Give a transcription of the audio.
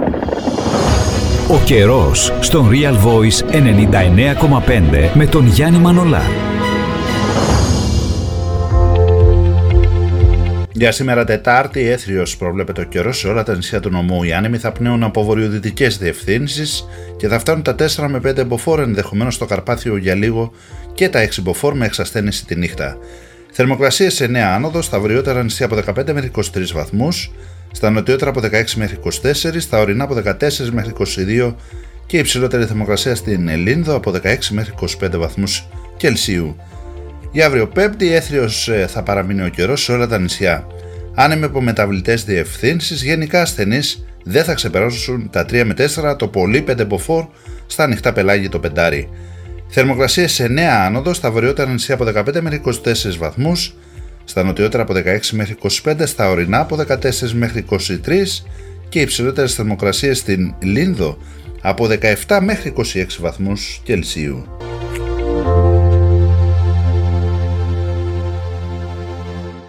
Ο καιρός στον Real Voice 99,5 με τον Γιάννη Μανολά. Για σήμερα Τετάρτη, έθριος προβλέπεται ο καιρός σε όλα τα νησιά του νομού. Οι άνεμοι θα πνέουν από βορειοδυτικές διευθύνσεις και θα φτάνουν τα 4 με 5 μποφόρ, ενδεχομένως στο Καρπάθιο για λίγο και τα 6 μποφόρ με εξασθένηση τη νύχτα. Θερμοκρασίες σε νέα άνοδο, στα βορειότερα νησιά από 15 μέχρι 23 βαθμούς, στα νοτιότερα από 16 μέχρι 24, στα ορεινά από 14 μέχρι 22 και η υψηλότερη θερμοκρασία στην Ελλήνδο από 16 μέχρι 25 βαθμούς Κελσίου. Για αύριο Πέμπτη, έθριος θα παραμείνει ο καιρός σε όλα τα νησιά. Άνεμοι από μεταβλητές διευθύνσεις, γενικά ασθενείς δεν θα ξεπεράσουν τα 3 με 4, το πολύ 5 μποφόρ στα ανοιχτά πελάγη το πεντάρι. Θερμοκρασίες σε νέα άνοδο, στα βορειότερα νησιά από 15 μέχρι 24 βαθμούς, στα νοτιότερα από 16 μέχρι 25, στα ορεινά από 14 μέχρι 23 και οι υψηλότερες θερμοκρασίες στην Λίνδο από 17 μέχρι 26 βαθμούς Κελσίου.